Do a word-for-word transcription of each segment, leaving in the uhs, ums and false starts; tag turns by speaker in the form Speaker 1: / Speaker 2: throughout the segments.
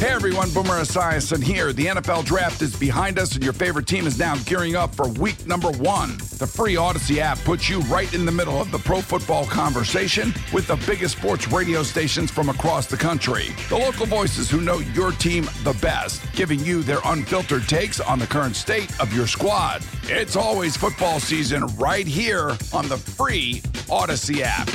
Speaker 1: Hey everyone, Boomer Esiason here. The N F L Draft is behind us and your favorite team is now gearing up for week number one. The free Odyssey app puts you right in the middle of the pro football conversation with the biggest sports radio stations from across the country. The local voices who know your team the best, giving you their unfiltered takes on the current state of your squad. It's always football season right here on the free Odyssey app.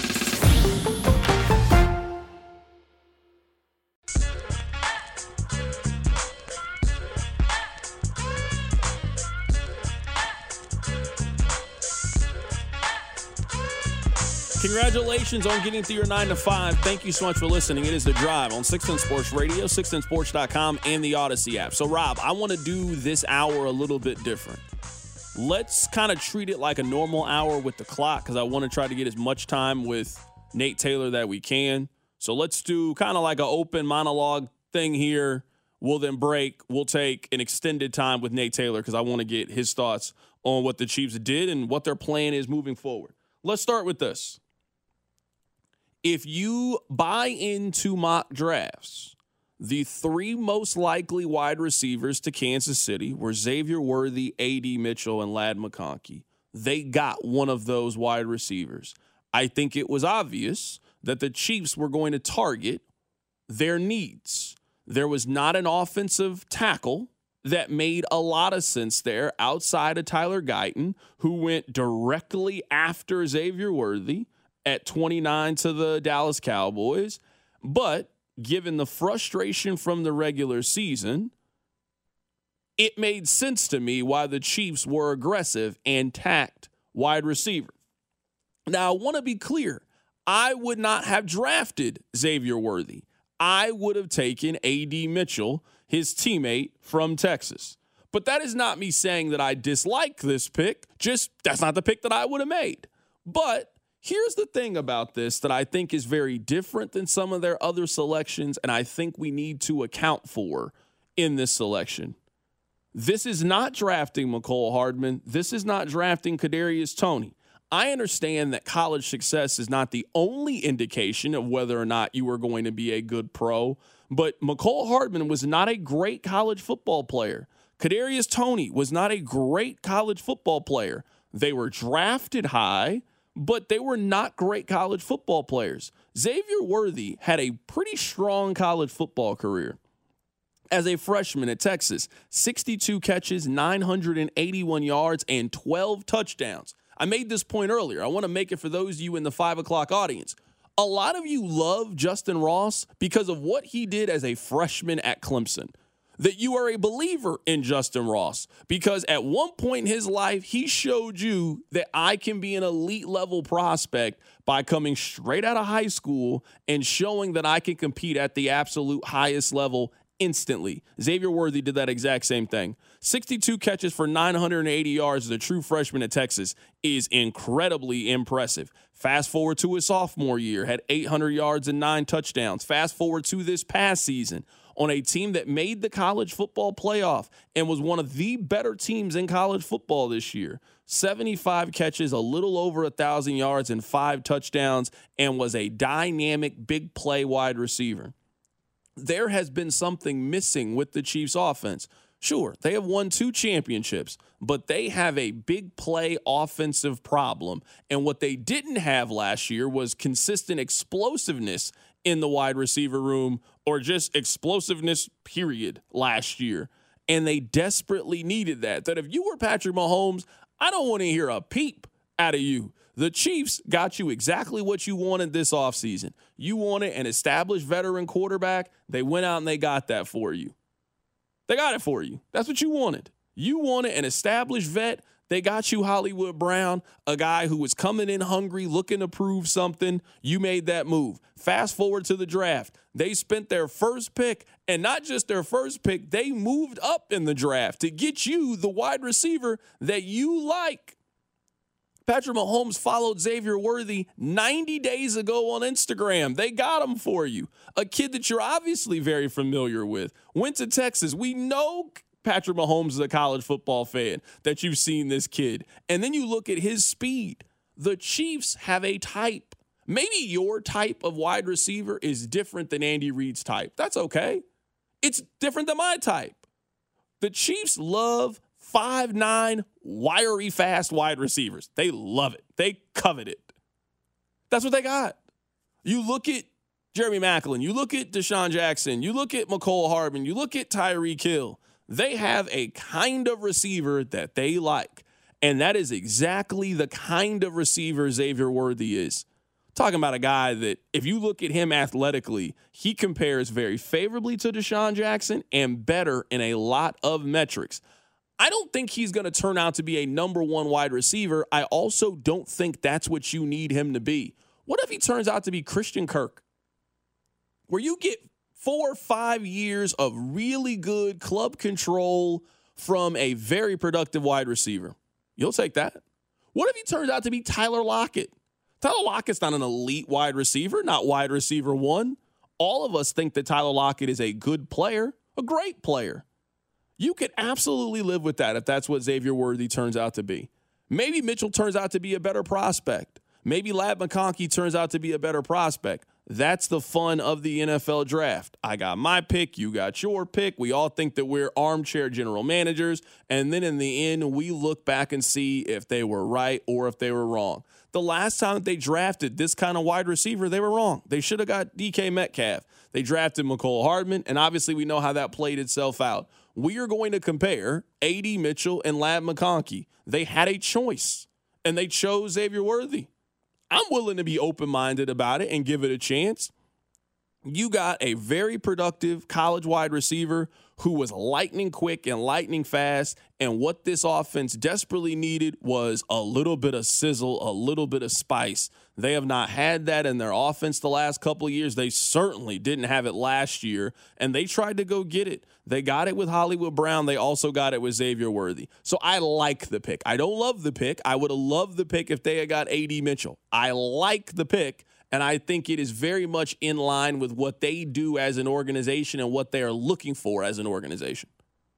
Speaker 2: Congratulations on getting through your nine to five. Thank you so much for listening. It is The Drive on six ten Sports Radio, six ten sports dot com, and the Odyssey app. So, Rob, I want to do this hour a little bit different. Let's kind of treat it like a normal hour with the clock because I want to try to get as much time with Nate Taylor that we can. So let's do kind of like an open monologue thing here. We'll then break. We'll take an extended time with Nate Taylor because I want to get his thoughts on what the Chiefs did and what their plan is moving forward. Let's start with this. If you buy into mock drafts, the three most likely wide receivers to Kansas City were Xavier Worthy, A D Mitchell, and Ladd McConkey. They got one of those wide receivers. I think it was obvious that the Chiefs were going to target their needs. There was not an offensive tackle that made a lot of sense there outside of Tyler Guyton, who went directly after Xavier Worthy at twenty-nine to the Dallas Cowboys. But given the frustration from the regular season, it made sense to me why the Chiefs were aggressive and tacked wide receiver. Now, I want to be clear. I would not have drafted Xavier Worthy. I would have taken A D Mitchell, his teammate from Texas. But that is not me saying that I dislike this pick. Just that's not the pick that I would have made. But here's the thing about this that I think is very different than some of their other selections, and I think we need to account for in this selection. This is not drafting Mecole Hardman. This is not drafting Kadarius Toney. I understand that college success is not the only indication of whether or not you are going to be a good pro, but Mecole Hardman was not a great college football player. Kadarius Toney was not a great college football player. They were drafted high, but they were not great college football players. Xavier Worthy had a pretty strong college football career. As a freshman at Texas, sixty-two catches, nine hundred eighty-one yards, and twelve touchdowns. I made this point earlier. I want to make it for those of you in the five o'clock audience. A lot of you love Justin Ross because of what he did as a freshman at Clemson. That you are a believer in Justin Ross because at one point in his life, he showed you that I can be an elite level prospect by coming straight out of high school and showing that I can compete at the absolute highest level instantly. Xavier Worthy did that exact same thing. sixty-two catches for nine hundred eighty yards as a true freshman at Texas is incredibly impressive. Fast forward to his sophomore year, had eight hundred yards and nine touchdowns. Fast forward to this past season on a team that made the college football playoff and was one of the better teams in college football this year. seventy-five catches, a little over one thousand yards, and five touchdowns, and was a dynamic big play wide receiver. There has been something missing with the Chiefs offense. Sure, they have won two championships, but they have a big play offensive problem. And what they didn't have last year was consistent explosiveness in the wide receiver room or just explosiveness, period, last year. And they desperately needed that. That if you were Patrick Mahomes, I don't want to hear a peep out of you. The Chiefs got you exactly what you wanted this offseason. You wanted an established veteran quarterback. They went out and they got that for you. They got it for you. That's what you wanted. You wanted an established vet. They got you Hollywood Brown, a guy who was coming in hungry, looking to prove something. You made that move. Fast forward to the draft. They spent their first pick, and not just their first pick, they moved up in the draft to get you the wide receiver that you like. Patrick Mahomes followed Xavier Worthy ninety days ago on Instagram. They got him for you. A kid that you're obviously very familiar with. Went to Texas. We know Patrick Mahomes is a college football fan, that you've seen this kid. And then you look at his speed. The Chiefs have a type. Maybe your type of wide receiver is different than Andy Reid's type. That's okay. It's different than my type. The Chiefs love five nine, wiry, fast wide receivers. They love it. They covet it. That's what they got. You look at Jeremy Maclin, you look at Deshaun Jackson, you look at Mecole Hardman, you look at Tyreek Hill. They have a kind of receiver that they like, and that is exactly the kind of receiver Xavier Worthy is. Talking about a guy that, if you look at him athletically, he compares very favorably to Deshaun Jackson and better in a lot of metrics. I don't think he's going to turn out to be a number one wide receiver. I also don't think that's what you need him to be. What if he turns out to be Christian Kirk, where you get four or five years of really good club control from a very productive wide receiver? You'll take that. What if he turns out to be Tyler Lockett? Tyler Lockett's not an elite wide receiver, not wide receiver one. All of us think that Tyler Lockett is a good player, a great player. You could absolutely live with that if that's what Xavier Worthy turns out to be. Maybe Mitchell turns out to be a better prospect. Maybe Ladd McConkey turns out to be a better prospect. That's the fun of the N F L draft. I got my pick. You got your pick. We all think that we're armchair general managers. And then in the end, we look back and see if they were right or if they were wrong. The last time they drafted this kind of wide receiver, they were wrong. They should have got D K Metcalf. They drafted Mecole Hardman, and obviously we know how that played itself out. We are going to compare A D Mitchell and Ladd McConkey. They had a choice, and they chose Xavier Worthy. I'm willing to be open-minded about it and give it a chance. You got a very productive college wide receiver who was lightning quick and lightning fast, and what this offense desperately needed was a little bit of sizzle, a little bit of spice. They have not had that in their offense the last couple of years. They certainly didn't have it last year, and they tried to go get it. They got it with Hollywood Brown. They also got it with Xavier Worthy. So I like the pick. I don't love the pick. I would have loved the pick if they had got A D Mitchell. I like the pick. And I think it is very much in line with what they do as an organization and what they are looking for as an organization.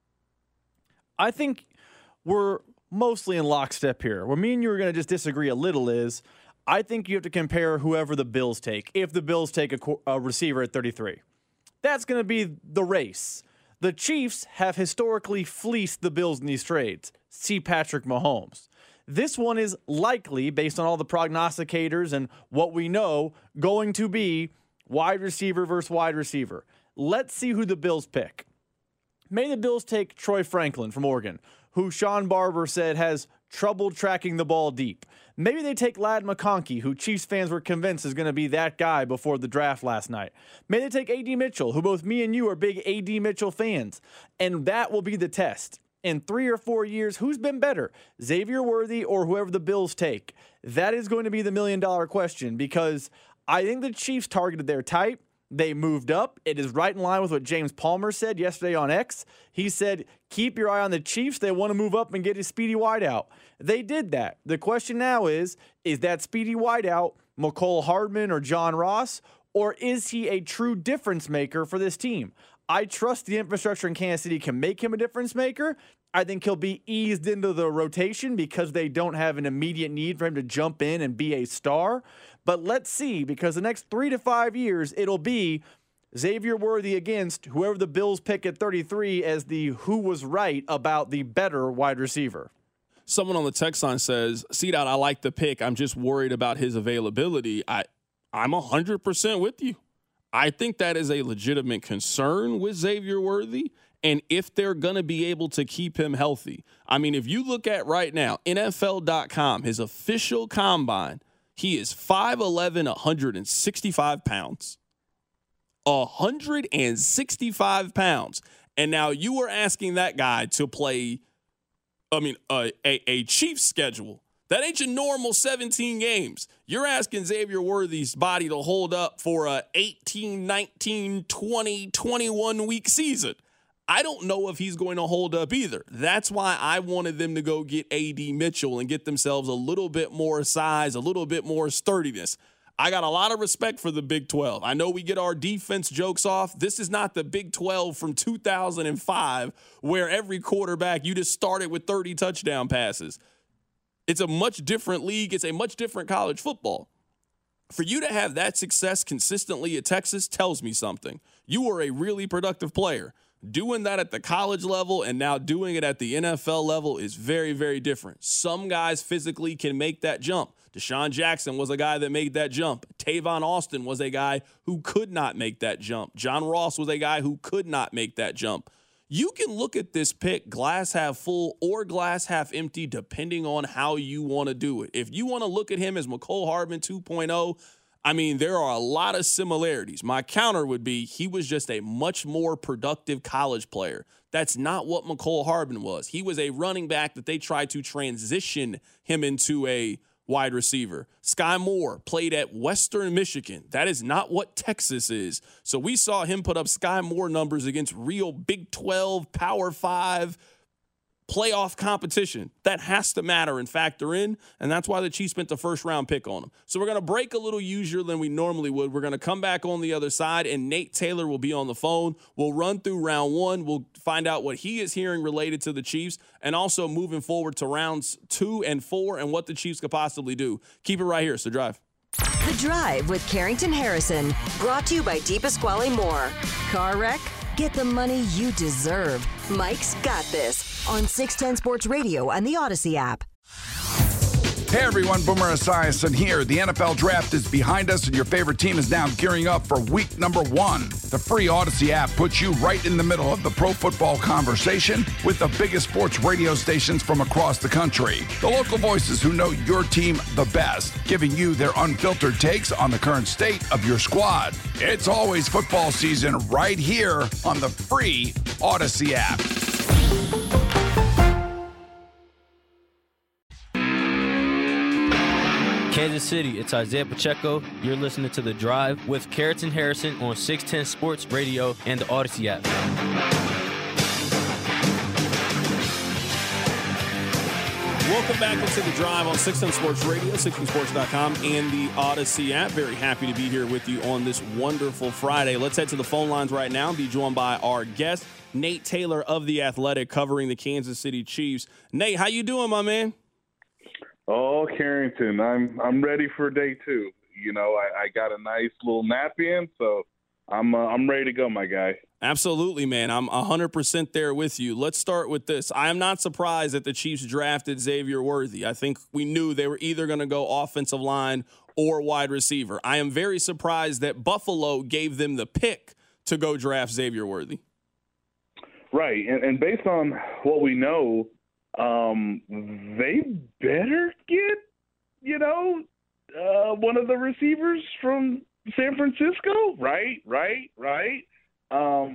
Speaker 3: I think we're mostly in lockstep here. Where me and you are going to just disagree a little is I think you have to compare whoever the Bills take. If the Bills take a, a receiver at thirty-three, that's going to be the race. The Chiefs have historically fleeced the Bills in these trades. See Patrick Mahomes. This one is likely, based on all the prognosticators and what we know, going to be wide receiver versus wide receiver. Let's see who the Bills pick. May the Bills take Troy Franklin from Oregon, who Sean Barber said has trouble tracking the ball deep. Maybe they take Ladd McConkey, who Chiefs fans were convinced is going to be that guy before the draft last night. May they take A D Mitchell, who both me and you are big A D Mitchell fans, and that will be the test. In three or four years, who's been better, Xavier Worthy or whoever the Bills take? That is going to be the million-dollar question because I think the Chiefs targeted their type. They moved up. It is right in line with what James Palmer said yesterday on X. He said, keep your eye on the Chiefs. They want to move up and get a speedy wideout. They did that. The question now is, is that speedy wideout Mecole Hardman or John Ross, or is he a true difference maker for this team? I trust the infrastructure in Kansas City can make him a difference maker. I think he'll be eased into the rotation because they don't have an immediate need for him to jump in and be a star. But let's see, because the next three to five years, it'll be Xavier Worthy against whoever the Bills pick at thirty-three as the who was right about the better wide receiver.
Speaker 2: Someone on the text line says, C-Dot, I like the pick. I'm just worried about his availability. I, I'm one hundred percent with you. I think that is a legitimate concern with Xavier Worthy, and if they're going to be able to keep him healthy. I mean, if you look at right now, N F L dot com, his official combine, he is five eleven, one hundred sixty-five pounds. one hundred sixty-five pounds. And now you are asking that guy to play, I mean, uh, a, a Chiefs schedule. That ain't your normal seventeen games. You're asking Xavier Worthy's body to hold up for a eighteen, nineteen, twenty, twenty-one week season. I don't know if he's going to hold up either. That's why I wanted them to go get A D Mitchell and get themselves a little bit more size, a little bit more sturdiness. I got a lot of respect for the Big twelve. I know we get our defense jokes off. This is not the Big twelve from two thousand five where every quarterback, you just started with thirty touchdown passes. It's a much different league. It's a much different college football. For you to have that success consistently at Texas tells me something. You were a really productive player. Doing that at the college level and now doing it at the N F L level is very, very different. Some guys physically can make that jump. Deshaun Jackson was a guy that made that jump. Tavon Austin was a guy who could not make that jump. John Ross was a guy who could not make that jump. You can look at this pick glass half full or glass half empty depending on how you want to do it. If you want to look at him as Mecole Hardman two point oh, I mean, there are a lot of similarities. My counter would be he was just a much more productive college player. That's not what Mecole Hardman was. He was a running back that they tried to transition him into a wide receiver. Sky Moore played at Western Michigan. That is not what Texas is. So we saw him put up Sky Moore numbers against real Big twelve, Power five, playoff competition. That has to matter and factor in, and that's why the Chiefs spent the first round pick on him. So we're going to break a little easier than we normally would. We're going to come back on the other side, and Nate Taylor will be on the phone. We'll run through round one. We'll find out what he is hearing related to the Chiefs, and also moving forward to rounds two and four and what the Chiefs could possibly do. Keep it right here. So drive.
Speaker 4: The Drive with Carrington Harrison, brought to you by DePasquale Moore. Car wreck? Get the money you deserve. Mike's got this on six ten Sports Radio and the Odyssey app.
Speaker 1: Hey everyone, Boomer Esiason here. The N F L Draft is behind us and your favorite team is now gearing up for week number one. The free Odyssey app puts you right in the middle of the pro football conversation with the biggest sports radio stations from across the country. The local voices who know your team the best, giving you their unfiltered takes on the current state of your squad. It's always football season right here on the free Odyssey app.
Speaker 5: Kansas City, it's Isaiah Pacheco. You're listening to The Drive with Carrington Harrison on six ten Sports Radio and the Odyssey app.
Speaker 2: Welcome back into The Drive on six ten Sports Radio, six ten sports dot com, and the Odyssey app. Very happy to be here with you on this wonderful Friday. Let's head to the phone lines right now and be joined by our guest, Nate Taylor of The Athletic, covering the Kansas City Chiefs. Nate, how you doing, my man?
Speaker 6: Oh, Carrington, I'm I'm ready for day two. You know, I, I got a nice little nap in, so I'm uh, I'm ready to go, my guy.
Speaker 2: Absolutely, man. I'm one hundred percent there with you. Let's start with this. I am not surprised that the Chiefs drafted Xavier Worthy. I think we knew they were either going to go offensive line or wide receiver. I am very surprised that Buffalo gave them the pick to go draft Xavier Worthy.
Speaker 6: Right, and, and based on what we know, Um, they better get, you know, uh, one of the receivers from San Francisco, right, right, right. Um,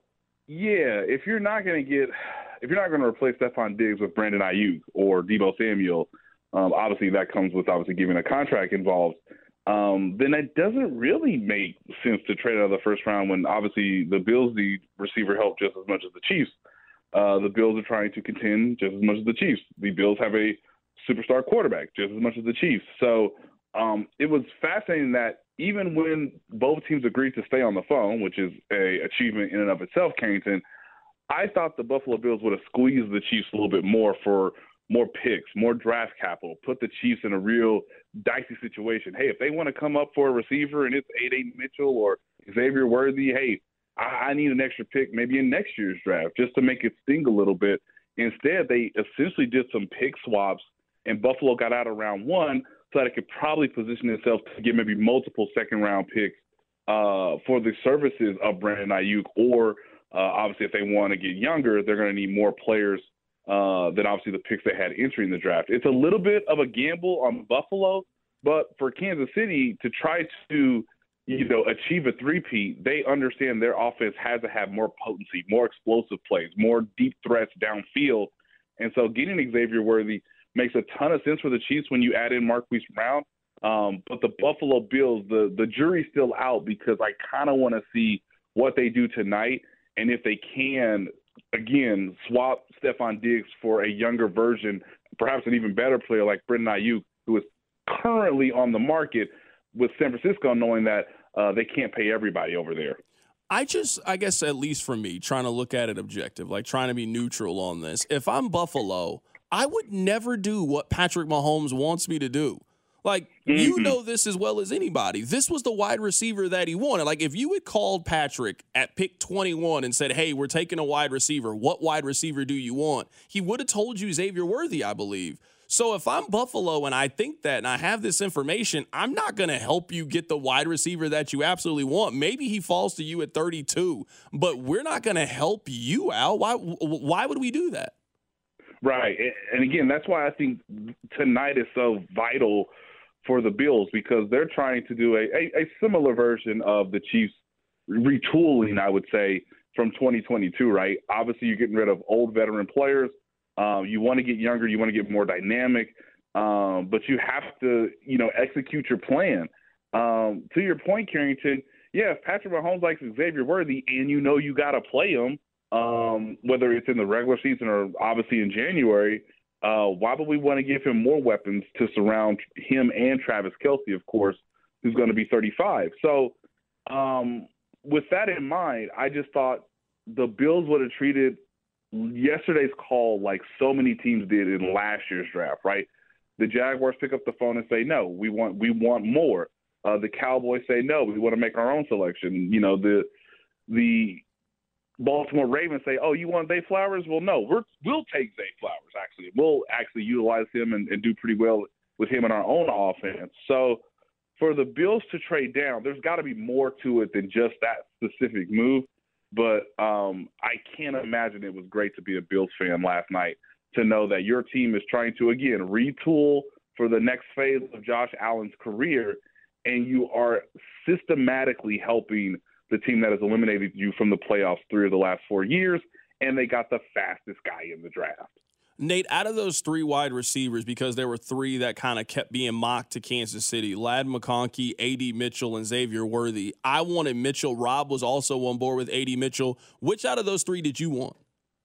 Speaker 6: yeah, if you're not going to get, if you're not going to replace Stephon Diggs with Brandon Ayuk or Deebo Samuel, um, obviously that comes with obviously giving a contract involved. Um, then it doesn't really make sense to trade out of the first round when obviously the Bills need receiver help just as much as the Chiefs. Uh, the Bills are trying to contend just as much as the Chiefs. The Bills have a superstar quarterback just as much as the Chiefs. So um, it was fascinating that even when both teams agreed to stay on the phone, which is a achievement in and of itself, Carrington, I thought the Buffalo Bills would have squeezed the Chiefs a little bit more for more picks, more draft capital, put the Chiefs in a real dicey situation. Hey, if they want to come up for a receiver and it's A J Mitchell or Xavier Worthy, hey, I need an extra pick maybe in next year's draft just to make it sting a little bit. Instead, they essentially did some pick swaps, and Buffalo got out of round one so that it could probably position itself to get maybe multiple second-round picks uh, for the services of Brandon Ayuk. Or, uh, obviously, if they want to get younger, they're going to need more players uh, than obviously the picks they had entering the draft. It's a little bit of a gamble on Buffalo, but for Kansas City to try to – you know, achieve a three-peat, they understand their offense has to have more potency, more explosive plays, more deep threats downfield. And so getting Xavier Worthy makes a ton of sense for the Chiefs when you add in Marquise Brown. Um, but the Buffalo Bills, the, the jury's still out because I kind of want to see what they do tonight. And if they can, again, swap Stephon Diggs for a younger version, perhaps an even better player like Brandon Ayuk, who is currently on the market, with San Francisco knowing that uh, they can't pay everybody over there.
Speaker 2: I just, I guess at least for me, trying to look at it objective, like trying to be neutral on this. If I'm Buffalo, I would never do what Patrick Mahomes wants me to do. Like, mm-hmm. you know this as well as anybody. This was the wide receiver that he wanted. Like, if you had called Patrick at pick twenty-one and said, hey, we're taking a wide receiver, what wide receiver do you want? He would have told you Xavier Worthy, I believe. So if I'm Buffalo and I think that and I have this information, I'm not going to help you get the wide receiver that you absolutely want. Maybe he falls to you at thirty-two, but we're not going to help you out. Why, why would we do that?
Speaker 6: Right. And again, that's why I think tonight is so vital for the Bills, because they're trying to do a, a, a similar version of the Chiefs retooling, I would say, from twenty twenty-two, right? Obviously, you're getting rid of old veteran players. Um, you want to get younger. You want to get more dynamic. Um, but you have to, you know, execute your plan. Um, to your point, Carrington, yeah, if Patrick Mahomes likes Xavier Worthy and you know you got to play him, um, whether it's in the regular season or obviously in January, Uh, why would we want to give him more weapons to surround him and Travis Kelce, of course, who's going to be thirty-five? So um, with that in mind, I just thought the Bills would have treated yesterday's call like so many teams did in last year's draft, right? The Jaguars pick up the phone and say, no, we want we want more. Uh, the Cowboys say, no, we want to make our own selection. You know, the the Baltimore Ravens say, oh, you want Zay Flowers? Well, no, we're, we'll take Zay Flowers, actually. We'll actually utilize him and, and do pretty well with him in our own offense. So for the Bills to trade down, there's got to be more to it than just that specific move. But um, I can't imagine it was great to be a Bills fan last night to know that your team is trying to, again, retool for the next phase of Josh Allen's career, and you are systematically helping the team that has eliminated you from the playoffs three of the last four years, and they got the fastest guy in the draft.
Speaker 2: Nate, out of those three wide receivers, because there were three that kind of kept being mocked to Kansas City, Ladd McConkey, A D Mitchell, and Xavier Worthy, I wanted Mitchell. Rob was also on board with A D Mitchell. Which out of those three did you want?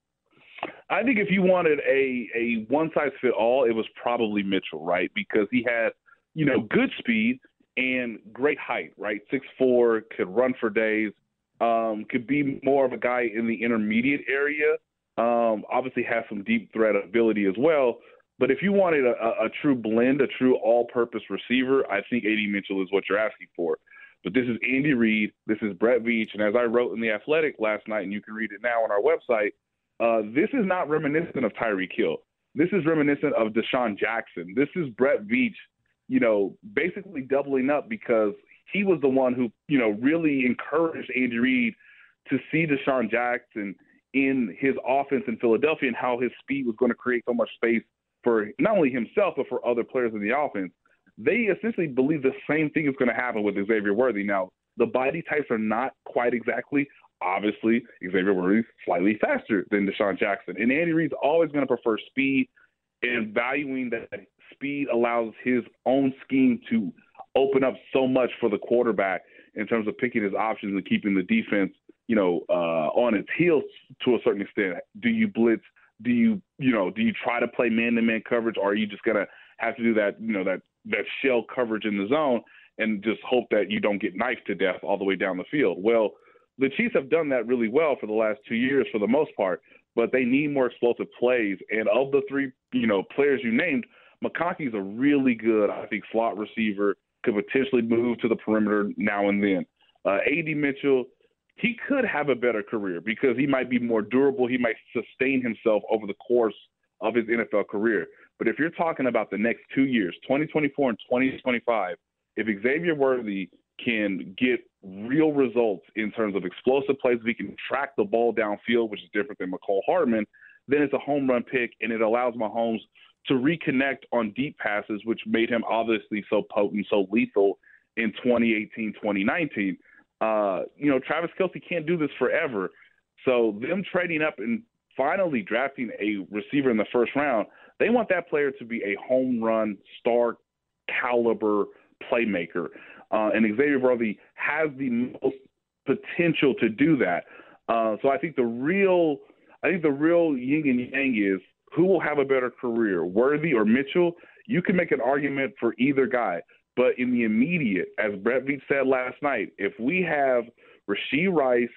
Speaker 6: I think if you wanted a, a one-size-fit-all, it was probably Mitchell, right? Because he had, you know, good speed and great height, right? six foot four, could run for days, um, could be more of a guy in the intermediate area. Um, obviously has some deep threat ability as well. But if you wanted a, a, a true blend, a true all-purpose receiver, I think A D Mitchell is what you're asking for. But this is Andy Reid. This is Brett Veach. And as I wrote in The Athletic last night, and you can read it now on our website, uh, this is not reminiscent of Tyreek Hill. This is reminiscent of Deshaun Jackson. This is Brett Veach, you know, basically doubling up because he was the one who, you know, really encouraged Andy Reid to see Deshaun Jackson in his offense in Philadelphia and how his speed was going to create so much space for not only himself but for other players in the offense. They essentially believe the same thing is going to happen with Xavier Worthy. Now, the body types are not quite exactly. Obviously, Xavier Worthy is slightly faster than Deshaun Jackson. And Andy Reid's always going to prefer speed, and valuing that speed allows his own scheme to open up so much for the quarterback in terms of picking his options and keeping the defense, you know, uh, on its heels to a certain extent. Do you blitz? Do you, you know, do you try to play man-to-man coverage, or are you just going to have to do that, you know, that, that shell coverage in the zone and just hope that you don't get knifed to death all the way down the field? Well, the Chiefs have done that really well for the last two years for the most part, but they need more explosive plays. And of the three, you know, players you named, McConkey's a really good, I think, slot receiver, could potentially move to the perimeter now and then. Uh, A D Mitchell, he could have a better career because he might be more durable. He might sustain himself over the course of his N F L career. But if you're talking about the next two years, twenty twenty-four and twenty twenty-five, if Xavier Worthy can get real results in terms of explosive plays, if he can track the ball downfield, which is different than McCole Hardman, then it's a home run pick, and it allows Mahomes to reconnect on deep passes, which made him obviously so potent, so lethal in twenty eighteen, twenty nineteen. Uh, you know, Travis Kelce can't do this forever. So them trading up and finally drafting a receiver in the first round, they want that player to be a home run, star caliber playmaker. Uh, and Xavier Worthy has the most potential to do that. Uh, so I think the real, I think the real yin and yang is who will have a better career, Worthy or Mitchell. You can make an argument for either guy. But in the immediate, as Brett Veach said last night, if we have Rashee Rice,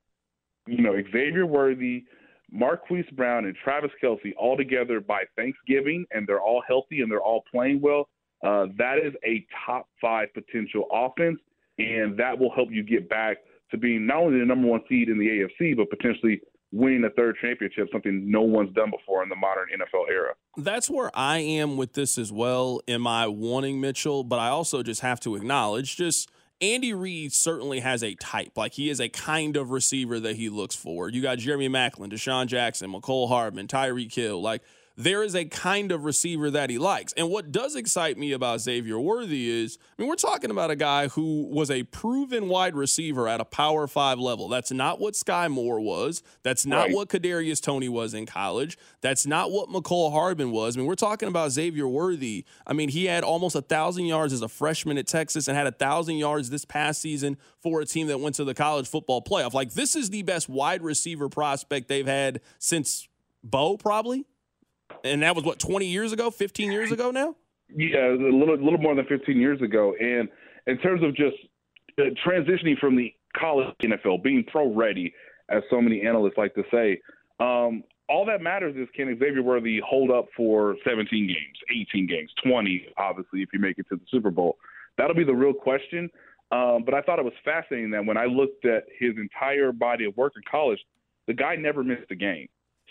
Speaker 6: you know, Xavier Worthy, Marquise Brown, and Travis Kelce all together by Thanksgiving, and they're all healthy and they're all playing well, uh, that is a top five potential offense, and that will help you get back to being not only the number one seed in the A F C, but potentially winning a third championship, something no one's done before in the modern N F L era.
Speaker 2: That's where I am with this as well. Am I wanting Mitchell? But I also just have to acknowledge just Andy Reid certainly has a type. Like, he is a kind of receiver that he looks for. You got Jeremy Maclin, Deshaun Jackson, McCole Hardman, Tyreek Hill. Like, there is a kind of receiver that he likes. And what does excite me about Xavier Worthy is, I mean, we're talking about a guy who was a proven wide receiver at a Power Five level. That's not what Sky Moore was. That's not
Speaker 6: Right.
Speaker 2: what Kadarius Toney was in college. That's not what McCole Hardman was. I mean, we're talking about Xavier Worthy. I mean, he had almost a thousand yards as a freshman at Texas and had a thousand yards this past season for a team that went to the college football playoff. Like, this is the best wide receiver prospect they've had since Bo, probably. And that was, what, twenty years ago, fifteen years ago now?
Speaker 6: Yeah, a little, little more than fifteen years ago. And in terms of just uh, transitioning from the college N F L, being pro-ready, as so many analysts like to say, um, all that matters is can Xavier Worthy hold up for seventeen games, eighteen games, twenty, obviously, if you make it to the Super Bowl. That'll be the real question. Um, but I thought it was fascinating that when I looked at his entire body of work in college, the guy never missed a game.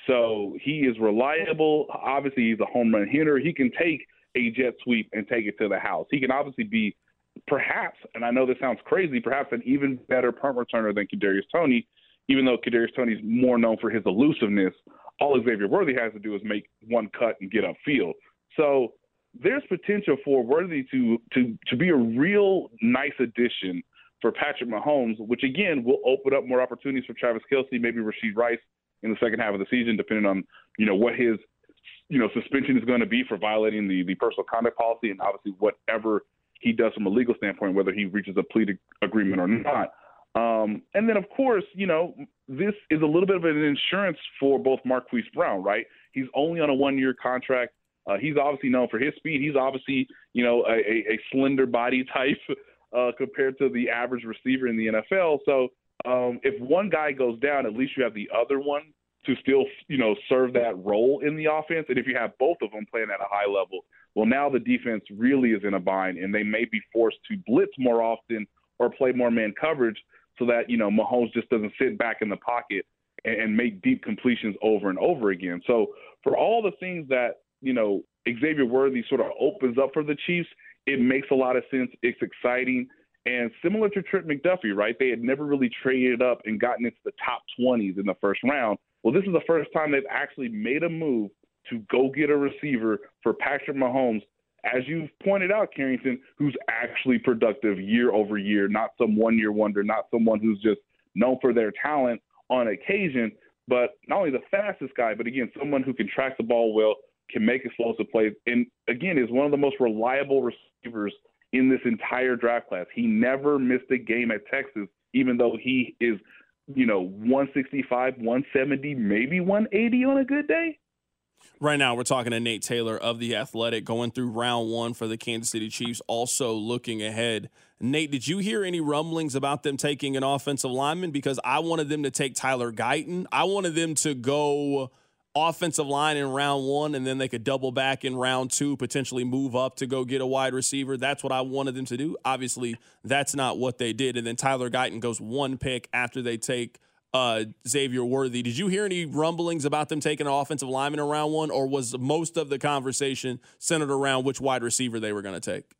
Speaker 6: So he is reliable. Obviously, he's a home run hitter. He can take a jet sweep and take it to the house. He can obviously be perhaps, and I know this sounds crazy, perhaps an even better punt returner than Kadarius Toney, even though Kadarius Toney is more known for his elusiveness. All Xavier Worthy has to do is make one cut and get upfield. So there's potential for Worthy to to to be a real nice addition for Patrick Mahomes, which, again, will open up more opportunities for Travis Kelce, maybe Rashee Rice, in the second half of the season, depending on, you know, what his, you know, suspension is going to be for violating the, the personal conduct policy, and obviously whatever he does from a legal standpoint, whether he reaches a plea agreement or not. Um, and then, of course, you know, this is a little bit of an insurance for both Marquise Brown, right? He's only on a one-year contract. Uh, he's obviously known for his speed. He's obviously, you know, a, a, a slender body type uh, compared to the average receiver in the N F L. So, Um, if one guy goes down, at least you have the other one to still, you know, serve that role in the offense. And if you have both of them playing at a high level, well, now the defense really is in a bind, and they may be forced to blitz more often or play more man coverage so that, you know, Mahomes just doesn't sit back in the pocket and, and make deep completions over and over again. So for all the things that, you know, Xavier Worthy sort of opens up for the Chiefs, it makes a lot of sense. It's exciting. And similar to Trent McDuffie, right, they had never really traded up and gotten into the top twenties in the first round. Well, this is the first time they've actually made a move to go get a receiver for Patrick Mahomes, as you've pointed out, Carrington, who's actually productive year over year, not some one-year wonder, not someone who's just known for their talent on occasion, but not only the fastest guy, but, again, someone who can track the ball well, can make explosive plays, and, again, is one of the most reliable receivers in this entire draft class. He never missed a game at Texas, even though he is, you know, one sixty-five, one seventy, maybe one eighty on a good day.
Speaker 2: Right now, we're talking to Nate Taylor of The Athletic, going through round one for the Kansas City Chiefs, also looking ahead. Nate, did you hear any rumblings about them taking an offensive lineman? Because I wanted them to take Tyler Guyton. I wanted them to go offensive line in round one, and then they could double back in round two, potentially move up to go get a wide receiver. That's what I wanted them to do. Obviously, that's not what they did. And then Tyler Guyton goes one pick after they take uh, Xavier Worthy. Did you hear any rumblings about them taking an offensive lineman in round one, or was most of the conversation centered around which wide receiver they were going to take?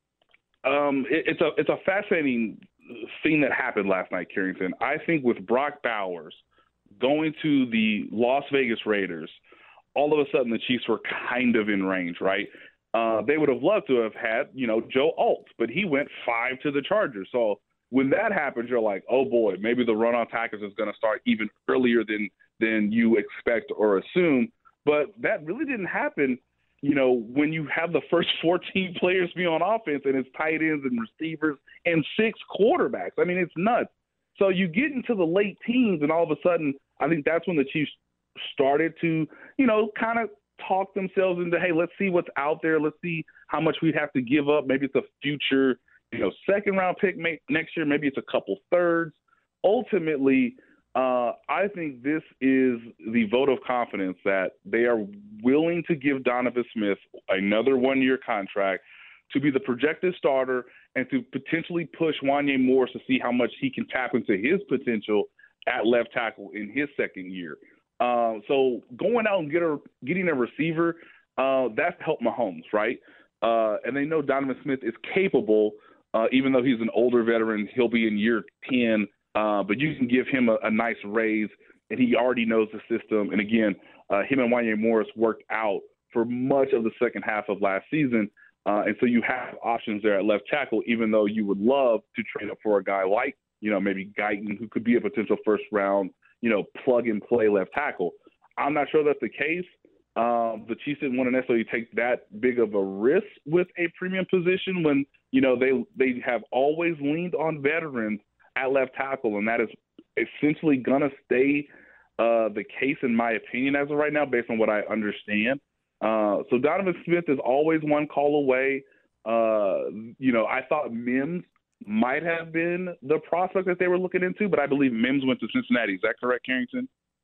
Speaker 6: Um, it, it's a it's a fascinating thing that happened last night, Carrington. I think with Brock Bowers going to the Las Vegas Raiders, all of a sudden the Chiefs were kind of in range, right? Uh, they would have loved to have had, you know, Joe Alt, but he went five to the Chargers. So when that happens, you're like, oh boy, maybe the run on Packers is going to start even earlier than than you expect or assume. But that really didn't happen, you know, when you have the first fourteen players be on offense and it's tight ends and receivers and six quarterbacks. I mean, it's nuts. So you get into the late teens, and all of a sudden, I think that's when the Chiefs started to, you know, kind of talk themselves into, hey, let's see what's out there. Let's see how much we have to give up. Maybe it's a future, you know, second-round pick next year. Maybe it's a couple thirds. Ultimately, uh, I think this is the vote of confidence that they are willing to give Donovan Smith another one-year contract to be the projected starter and to potentially push Wanya Morris to see how much he can tap into his potential at left tackle in his second year. Uh, so going out and get a, getting a receiver, uh, that's helped Mahomes, right? Uh, and they know Donovan Smith is capable, uh, even though he's an older veteran. He'll be in year ten, uh, but you can give him a, a nice raise, and he already knows the system. And, again, uh, him and Wanya Morris worked out for much of the second half of last season. Uh, and so you have options there at left tackle, even though you would love to trade up for a guy like, you know, maybe Guyton, who could be a potential first round, you know, plug and play left tackle. I'm not sure that's the case. Um, the Chiefs didn't want to necessarily take that big of a risk with a premium position when, you know, they, they have always leaned on veterans at left tackle. And that is essentially going to stay uh, the case, in my opinion, as of right now, based on what I understand. Uh, so Donovan Smith is always one call away. Uh, you know, I thought Mims might have been the prospect that they were looking into, but I believe Mims went to Cincinnati. Is that correct, Carrington?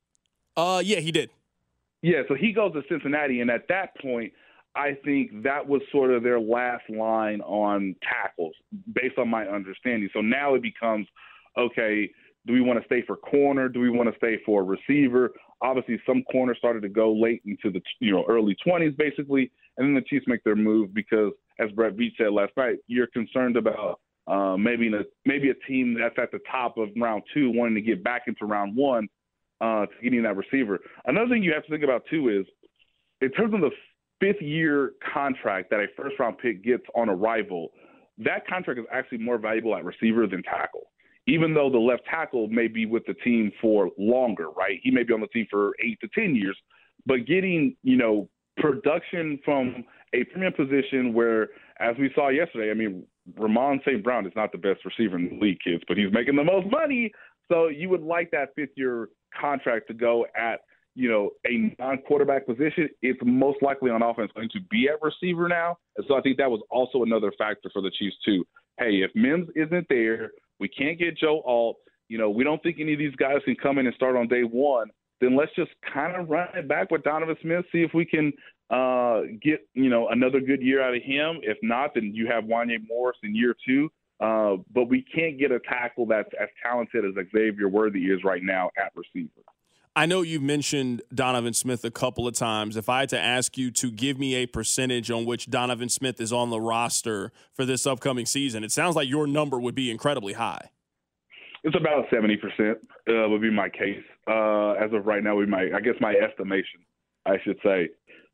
Speaker 2: Uh, yeah, he did.
Speaker 6: Yeah, so he goes to Cincinnati, and at that point, I think that was sort of their last line on tackles, based on my understanding. So now it becomes, okay, do we want to stay for corner? Do we want to stay for receiver? Obviously, some corners started to go late into the you know early twenties, basically, and then the Chiefs make their move because, as Brett Veach said last night, you're concerned about uh, maybe a, maybe a team that's at the top of round two wanting to get back into round one uh, to getting that receiver. Another thing you have to think about, too, is in terms of the fifth-year contract that a first-round pick gets on arrival, that contract is actually more valuable at receiver than tackle. Even though the left tackle may be with the team for longer, right? He may be on the team for eight to ten years, but getting, you know, production from a premium position where, as we saw yesterday, I mean, Ramon Saint Brown is not the best receiver in the league, kids, but he's making the most money. So you would like that fifth-year contract to go at, you know, a non-quarterback position. It's most likely on offense going to be at receiver now. And so I think that was also another factor for the Chiefs, too. Hey, if Mims isn't there, we can't get Joe Alt. You know, we don't think any of these guys can come in and start on day one. Then let's just kind of run it back with Donovan Smith, see if we can uh, get, you know, another good year out of him. If not, then you have Wanya Morris in year two. Uh, but we can't get a tackle that's as talented as Xavier Worthy is right now at receiver.
Speaker 2: I know you've mentioned Donovan Smith a couple of times. If I had to ask you to give me a percentage on which Donovan Smith is on the roster for this upcoming season, it sounds like your number would be incredibly high.
Speaker 6: It's about seventy percent uh, would be my case. Uh, as of right now, we might, I guess my estimation, I should say.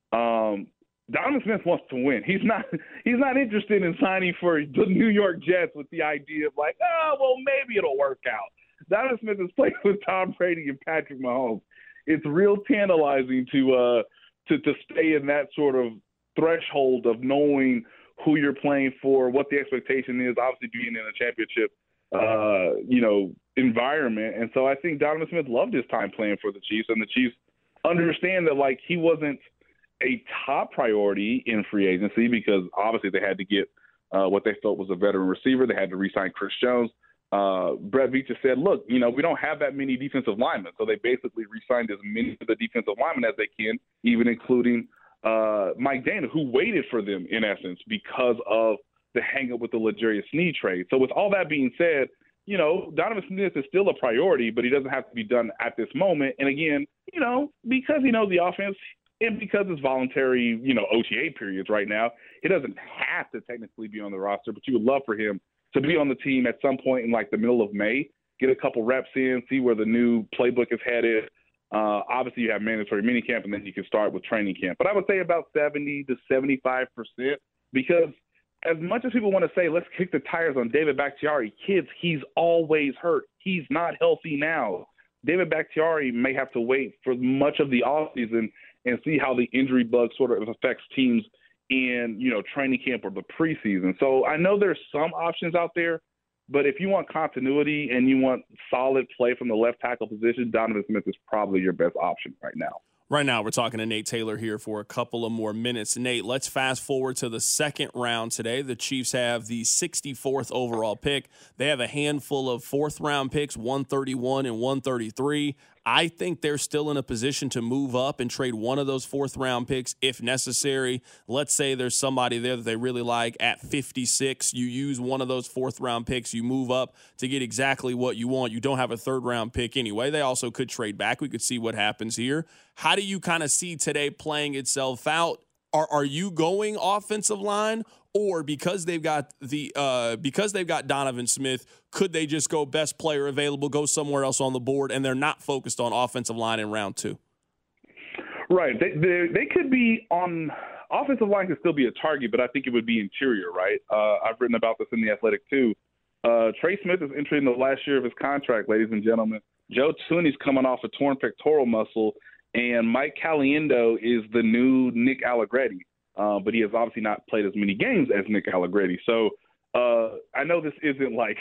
Speaker 6: Um, Donovan Smith wants to win. He's not he's not interested in signing for the New York Jets with the idea of like, oh, well, maybe it'll work out. Donovan Smith has played with Tom Brady and Patrick Mahomes. It's real tantalizing to uh, to to stay in that sort of threshold of knowing who you're playing for, what the expectation is, obviously being in a championship, uh, you know, environment. And so I think Donovan Smith loved his time playing for the Chiefs, and the Chiefs understand that, like, he wasn't a top priority in free agency because obviously they had to get uh, what they felt was a veteran receiver. They had to re-sign Chris Jones. Uh, Brett Veach said, look, you know, we don't have that many defensive linemen. So they basically re-signed as many of the defensive linemen as they can, even including uh, Mike Dana, who waited for them, in essence, because of the hang-up with the L'Jarius Sneed trade. So with all that being said, you know, Donovan Smith is still a priority, but he doesn't have to be done at this moment. And again, you know, because he knows the offense and because it's voluntary, you know, O T A periods right now, he doesn't have to technically be on the roster, but you would love for him to be on the team at some point in like the middle of May, get a couple reps in, see where the new playbook is headed. Uh, obviously, you have mandatory minicamp, and then you can start with training camp. But I would say about seventy to seventy-five percent because as much as people want to say, let's kick the tires on David Bakhtiari, kids, he's always hurt. He's not healthy now. David Bakhtiari may have to wait for much of the offseason and see how the injury bug sort of affects teams in, you know, training camp or the preseason. So I know there's some options out there, but if you want continuity and you want solid play from the left tackle position, Donovan Smith is probably your best option right now.
Speaker 2: Right now, we're talking to Nate Taylor here for a couple of more minutes. Nate, let's fast forward to the second round today. The Chiefs have the sixty-fourth overall pick. They have a handful of fourth-round picks, one thirty-one and one thirty-three. I think they're still in a position to move up and trade one of those fourth round picks if necessary. Let's say there's somebody there that they really like at fifty-six. You use one of those fourth round picks. You move up to get exactly what you want. You don't have a third round pick anyway. They also could trade back. We could see what happens here. How do you kind of see today playing itself out? Are are you going offensive line, or because they've got the uh, because they've got Donovan Smith, could they just go best player available, go somewhere else on the board, and they're not focused on offensive line in round two?
Speaker 6: Right. They they, they could be on offensive line could still be a target, but I think it would be interior. Right. Uh, I've written about this in the Athletic too. Uh, Trey Smith is entering the last year of his contract, ladies and gentlemen. Joe Thuney's coming off a torn pectoral muscle. And Mike Caliendo is the new Nick Allegretti, uh, but he has obviously not played as many games as Nick Allegretti. So uh, I know this isn't like,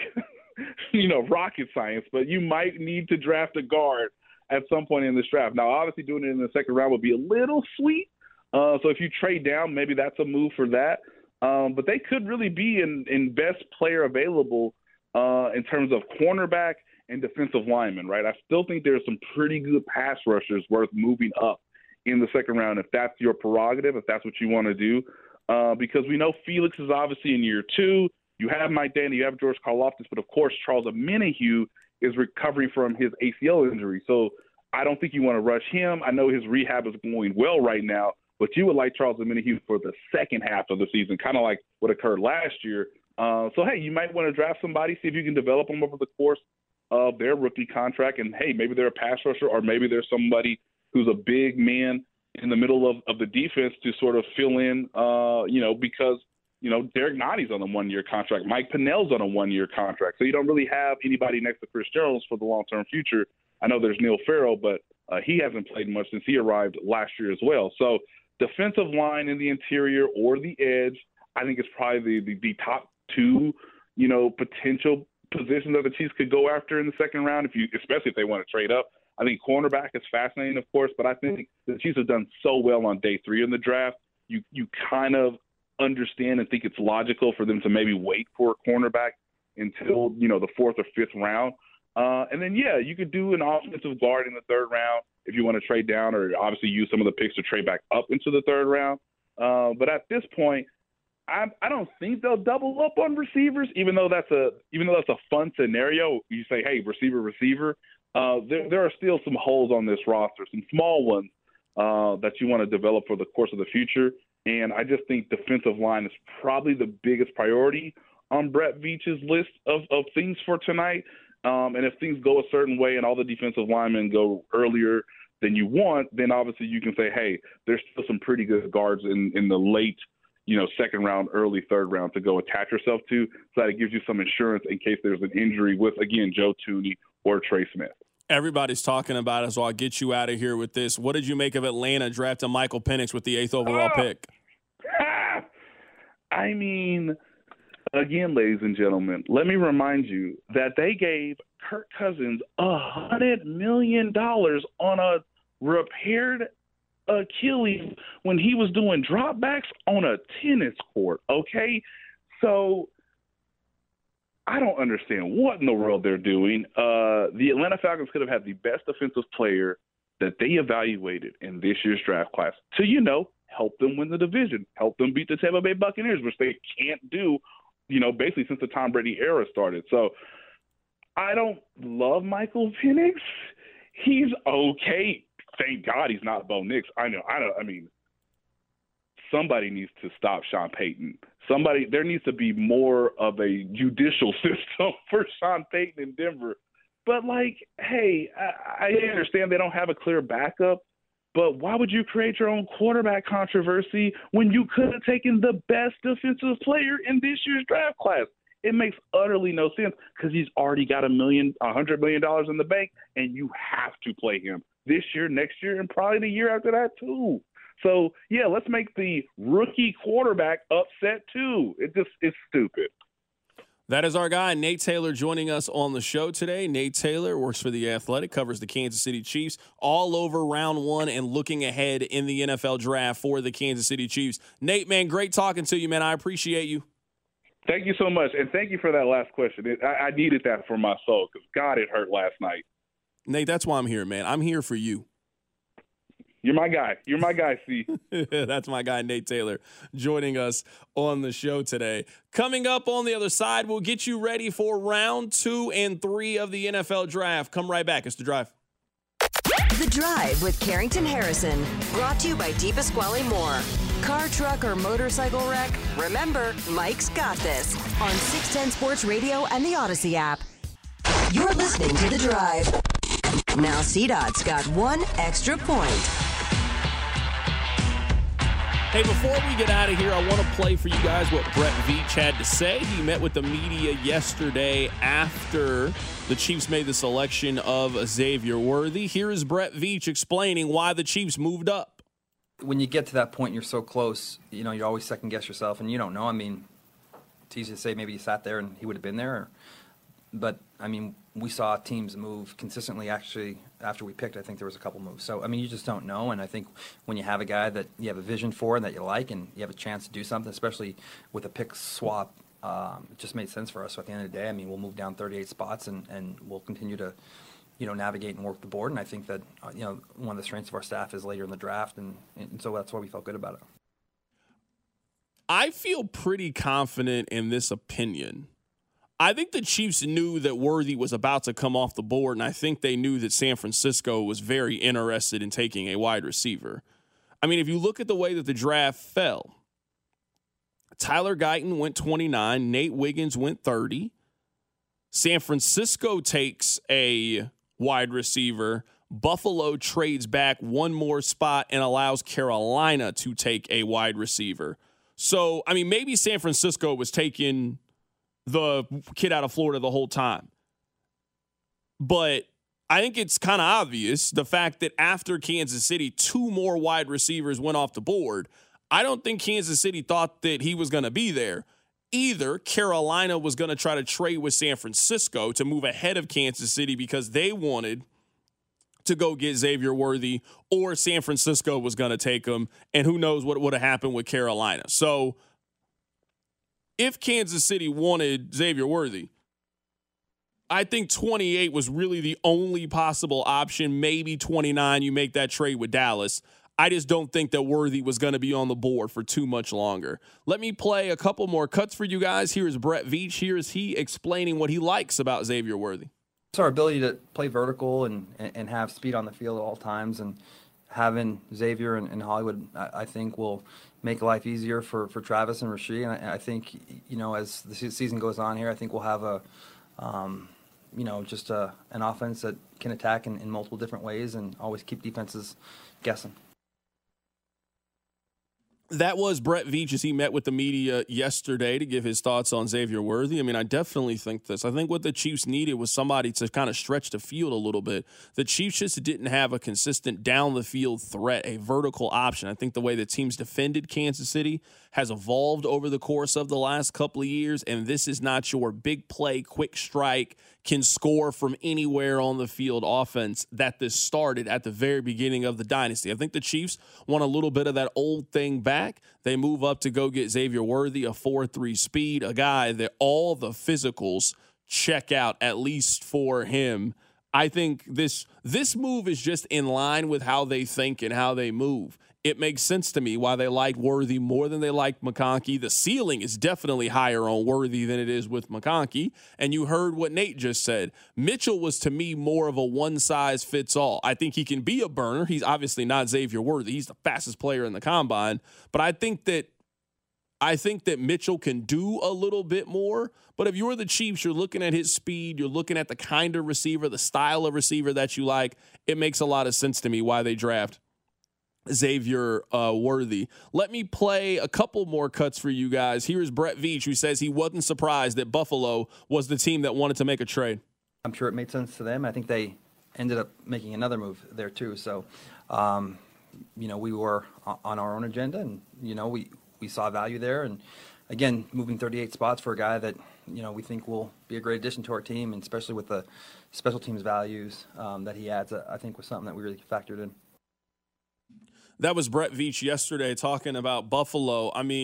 Speaker 6: you know, rocket science, but you might need to draft a guard at some point in this draft. Now, obviously doing it in the second round would be a little sweet. Uh, so if you trade down, maybe that's a move for that. Um, but they could really be in, in best player available uh, in terms of cornerback and defensive linemen, right? I still think there's some pretty good pass rushers worth moving up in the second round if that's your prerogative, if that's what you want to do, uh, because we know Felix is obviously in year two. You have Mike Danny, you have George Karlaftis, but of course Charles Omenihu is recovering from his A C L injury. So I don't think you want to rush him. I know his rehab is going well right now, but you would like Charles Omenihu for the second half of the season, kind of like what occurred last year. Uh, so, hey, you might want to draft somebody, see if you can develop them over the course of their rookie contract, and hey, maybe they're a pass rusher, or maybe there's somebody who's a big man in the middle of, of the defense to sort of fill in, uh, you know, because, you know, Derek Notty's on a one-year contract. Mike Pinnell's on a one-year contract. So you don't really have anybody next to Chris Jones for the long-term future. I know there's Neil Farrell, but uh, he hasn't played much since he arrived last year as well. So defensive line in the interior or the edge, I think it's probably the, the, the top two, you know, potential position that the Chiefs could go after in the second round, if you, especially if they want to trade up. I think cornerback is fascinating, of course, but I think the Chiefs have done so well on day three in the draft. You you kind of understand and think it's logical for them to maybe wait for a cornerback until, you know, the fourth or fifth round. Uh, and then, yeah, you could do an offensive guard in the third round if you want to trade down, or obviously use some of the picks to trade back up into the third round. Uh, but at this point, I, I don't think they'll double up on receivers, even though that's a even though that's a fun scenario. You say, hey, receiver, receiver. Uh, there there are still some holes on this roster, some small ones uh, that you want to develop for the course of the future. And I just think defensive line is probably the biggest priority on Brett Veach's list of, of things for tonight. Um, and if things go a certain way and all the defensive linemen go earlier than you want, then obviously you can say, hey, there's still some pretty good guards in, in the late, you know, second round, early third round to go attach yourself to, so that it gives you some insurance in case there's an injury with, again, Joe Thuney or Trey Smith.
Speaker 2: Everybody's talking about it, so I'll get you out of here with this. What did you make of Atlanta drafting Michael Penix with the eighth overall
Speaker 6: oh,
Speaker 2: pick?
Speaker 6: Ah, I mean, again, ladies and gentlemen, let me remind you that they gave Kirk Cousins one hundred million dollars on a repaired Achilles when he was doing dropbacks on a tennis court, okay? So I don't understand what in the world they're doing. Uh, the Atlanta Falcons could have had the best defensive player that they evaluated in this year's draft class to, you know, help them win the division, help them beat the Tampa Bay Buccaneers, which they can't do, you know, basically since the Tom Brady era started. So I don't love Michael Penix. He's okay. Thank God he's not Bo Nix. I know. I don't. I mean, somebody needs to stop Sean Payton. Somebody. There needs to be more of a judicial system for Sean Payton in Denver. But like, hey, I, I understand they don't have a clear backup, but why would you create your own quarterback controversy when you could have taken the best defensive player in this year's draft class? It makes utterly no sense because he's already got a million, a hundred million dollars in the bank, and you have to play him this year, next year, and probably the year after that too. So yeah, let's make the rookie quarterback upset too. It just it's stupid.
Speaker 2: That is our guy, Nate Taylor, joining us on the show today. Nate Taylor works for The Athletic, covers the Kansas City Chiefs all over round one and looking ahead in the N F L draft for the Kansas City Chiefs. Nate, man, great talking to you, man. I appreciate you.
Speaker 6: Thank you so much, and thank you for that last question. It, I, I needed that for my soul because, God, it hurt last night.
Speaker 2: Nate, that's why I'm here, man. I'm here for you.
Speaker 6: You're my guy. You're my guy, C.
Speaker 2: That's my guy, Nate Taylor, joining us on the show today. Coming up on the other side, we'll get you ready for round two and three of the N F L Draft. Come right back. It's The Drive.
Speaker 4: The Drive with Carrington Harrison. Brought to you by DePasquale Moore. Car, truck, or motorcycle wreck? Remember, Mike's got this. On six ten Sports Radio and the Odyssey app. You're listening to The Drive. Now C DOT's got one extra point.
Speaker 2: Hey, before we get out of here, I want to play for you guys what Brett Veach had to say. He met with the media yesterday after the Chiefs made the selection of Xavier Worthy. Here is Brett Veach explaining why the Chiefs moved up.
Speaker 7: When you get to that point, you're so close, you know, you always second guess yourself, and you don't know. I mean, it's easy to say maybe he sat there and he would have been there. Or, but, I mean, we saw teams move consistently. Actually, after we picked, I think there was a couple moves. So, I mean, you just don't know. And I think when you have a guy that you have a vision for and that you like and you have a chance to do something, especially with a pick swap, um, it just made sense for us. So at the end of the day, I mean, we'll move down thirty-eight spots and, and we'll continue to, you know, navigate and work the board. And I think that, uh, you know, one of the strengths of our staff is later in the draft. And, and so that's why we felt good about it.
Speaker 2: I feel pretty confident in this opinion. I think the Chiefs knew that Worthy was about to come off the board, and I think they knew that San Francisco was very interested in taking a wide receiver. I mean, if you look at the way that the draft fell, Tyler Guyton went twenty-nine, Nate Wiggins went thirty. San Francisco takes a wide receiver. Buffalo trades back one more spot and allows Carolina to take a wide receiver. So, I mean, maybe San Francisco was taking the kid out of Florida the whole time. But I think it's kind of obvious the fact that after Kansas City, two more wide receivers went off the board. I don't think Kansas City thought that he was going to be there. Either Carolina was going to try to trade with San Francisco to move ahead of Kansas City because they wanted to go get Xavier Worthy, or San Francisco was going to take him, and who knows what would have happened with Carolina. So if Kansas City wanted Xavier Worthy, I think twenty-eight was really the only possible option. Maybe twenty-nine, you make that trade with Dallas. I just don't think that Worthy was going to be on the board for too much longer. Let me play a couple more cuts for you guys. Here is Brett Veach. Here is he explaining what he likes about Xavier Worthy.
Speaker 7: It's our ability to play vertical and, and have speed on the field at all times, and having Xavier and, and Hollywood, I, I think, will make life easier for, for Travis and Rasheed. And I, I think, you know, as the season goes on here, I think we'll have a, um, you know, just a, an offense that can attack in, in multiple different ways and always keep defenses guessing.
Speaker 2: That was Brett Veach as he met with the media yesterday to give his thoughts on Xavier Worthy. I mean, I definitely think this. I think what the Chiefs needed was somebody to kind of stretch the field a little bit. The Chiefs just didn't have a consistent down-the-field threat, a vertical option. I think the way the teams defended Kansas City has evolved over the course of the last couple of years, and this is not your big play, quick strike, can score from anywhere on the field offense that this started at the very beginning of the dynasty. I think the Chiefs want a little bit of that old thing back. They move up to go get Xavier Worthy, a four three speed, a guy that all the physicals check out, at least for him. I think this this move is just in line with how they think and how they move. It makes sense to me why they like Worthy more than they like McConkey. The ceiling is definitely higher on Worthy than it is with McConkey. And you heard what Nate just said. Mitchell was, to me, more of a one-size-fits-all. I think he can be a burner. He's obviously not Xavier Worthy. He's the fastest player in the combine. But I think that I think that Mitchell can do a little bit more. But if you're the Chiefs, you're looking at his speed, you're looking at the kind of receiver, the style of receiver that you like. It makes a lot of sense to me why they draft Xavier uh, Worthy. Let me play a couple more cuts for you guys. Here's Brett Veach, who says he wasn't surprised that Buffalo was the team that wanted to make a trade.
Speaker 7: I'm sure it made sense to them. I think they ended up making another move there too. So, um, you know, we were on our own agenda, and, you know, we, we saw value there. And, again, moving thirty-eight spots for a guy that, you know, we think will be a great addition to our team, and especially with the special teams values um, that he adds, I think was something that we really factored in.
Speaker 2: That was Brett Veach yesterday talking about Buffalo. I mean,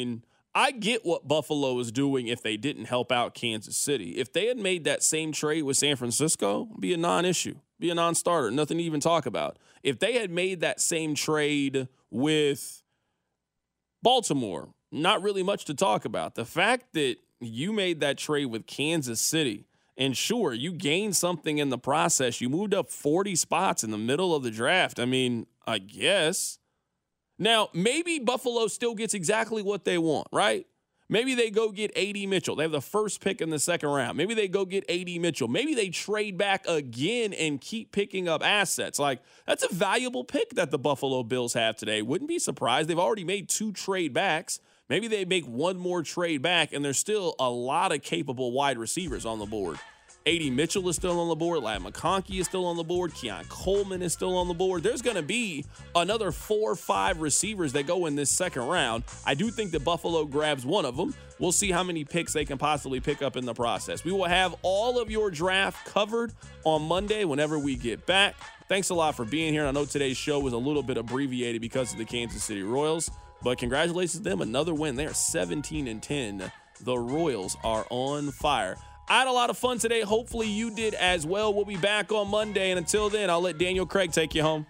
Speaker 2: I get what Buffalo is doing if they didn't help out Kansas City. If they had made that same trade with San Francisco, it'd be a non-issue, be a non-starter, nothing to even talk about. If they had made that same trade with Baltimore, not really much to talk about. The fact that you made that trade with Kansas City, and sure, you gained something in the process. You moved up forty spots in the middle of the draft. I mean, I guess. Now, maybe Buffalo still gets exactly what they want, right? Maybe they go get A D Mitchell. They have the first pick in the second round. Maybe they go get A D Mitchell. Maybe they trade back again and keep picking up assets. Like, that's a valuable pick that the Buffalo Bills have today. Wouldn't be surprised. They've already made two trade backs. Maybe they make one more trade back, and there's still a lot of capable wide receivers on the board. A D Mitchell is still on the board. Ladd McConkey is still on the board. Keon Coleman is still on the board. There's going to be another four or five receivers that go in this second round. I do think that Buffalo grabs one of them. We'll see how many picks they can possibly pick up in the process. We will have all of your draft covered on Monday whenever we get back. Thanks a lot for being here. I know today's show was a little bit abbreviated because of the Kansas City Royals, but congratulations to them. Another win. They are seventeen and ten. The Royals are on fire. I had a lot of fun today. Hopefully you did as well. We'll be back on Monday, and until then, I'll let Daniel Craig take you home.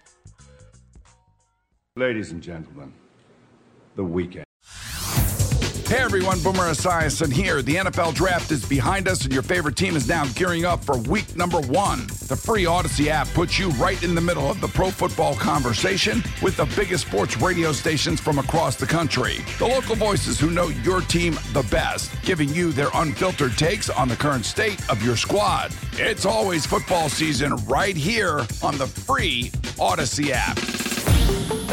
Speaker 8: Ladies and gentlemen, the weekend.
Speaker 1: Hey everyone, Boomer Esiason here. The N F L Draft is behind us and your favorite team is now gearing up for week number one. The free Odyssey app puts you right in the middle of the pro football conversation with the biggest sports radio stations from across the country. The local voices who know your team the best, giving you their unfiltered takes on the current state of your squad. It's always football season right here on the free Odyssey app.